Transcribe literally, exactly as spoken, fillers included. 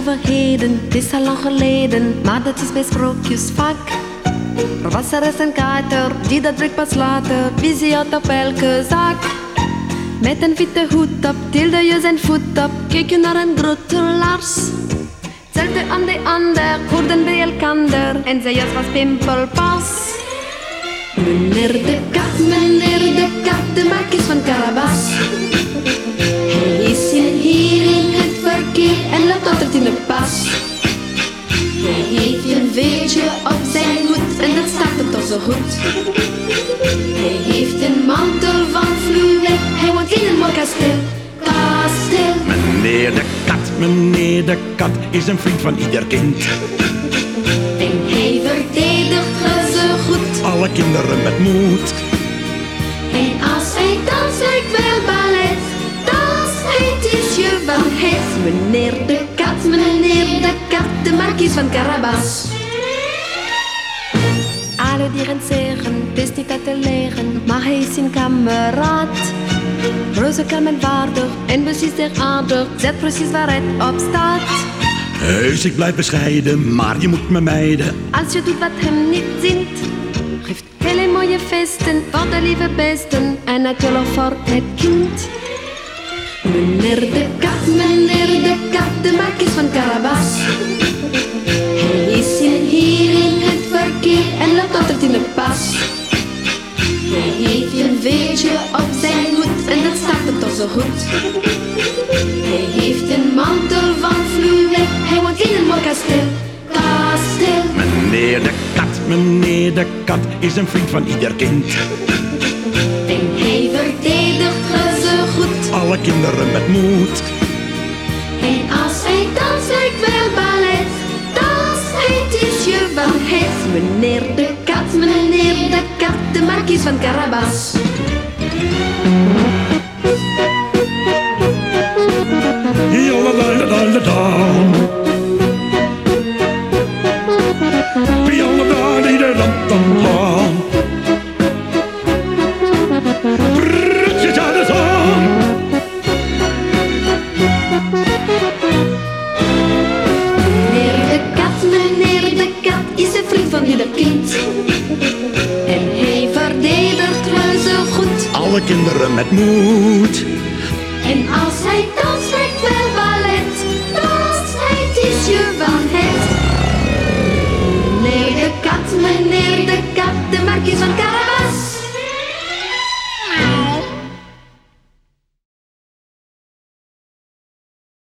vergeten, het is al lang geleden, maar dat is bij sprookjesvak. Er was er eens een kater, die dat bleek pas later, visie had op elke zak. Met een witte hoed op, tilde je zijn voet op, keek je naar een grote Lars. Zelte aan de ander, hoorden bij elkander, en zij jas was pimpelpas. Meneer de kat, meneer de kat, de maakjes van Carabas. Hij is hier in het verkeer en loopt altijd in de pas. Hij heeft een veertje op zijn hoed en dat staat hem toch zo goed. Hij heeft een mantel van fluweel, hij woont in een mooi kasteel. Kasteel. Meneer de kat, meneer de kat is een vriend van ieder kind. En hij verdedigt ze goed. Alle kinderen met moed. En als hij danst lijkt wel ballet, dansheid is je van het. Meneer de kat, meneer de kat, de markies van Carabas. Alle dieren zeggen, het is niet uit te leggen, maar hij is een kameraad. Reuze kalm en vaardig en precies zeer aardig, zet precies waar het op staat. Heus, ik blijf bescheiden, maar je moet me mijden. Als je doet wat hem niet zint, geeft hele mooie feesten voor de lieve beesten en natuurlijk voor het kind. Meneer de kat, meneer de kat, de markies van Carabas. Hij is hier in het verkeer en loopt altijd in de pas. Hij heeft een veertje op zijn hoed en dat staat hem toch zo goed. Hij heeft een mantel van fluweel, hij woont in een mooi kasteel. Kasteel. Meneer de kat, meneer de kat is een vriend van ieder kind. En hij verdedigt ze goed. Alle kinderen met moed. En als hij danst lijkt wel ballet, dansheid is je van het. Meneer de kat, meneer de kat, de markies van Carabas. Meneer de kat, meneer de kat is een vriend van ieder kind. En hij verdedigt reuze goed. Alle kinderen met moed. En als hij